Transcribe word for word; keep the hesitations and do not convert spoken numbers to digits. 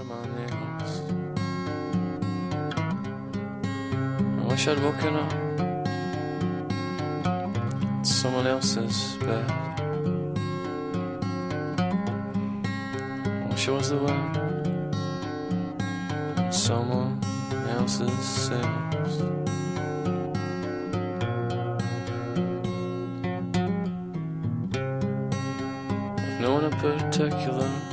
of my nails. I wish I'd woken up in someone else's bed. I wish I was the wind in someone else's sails. With no one in particular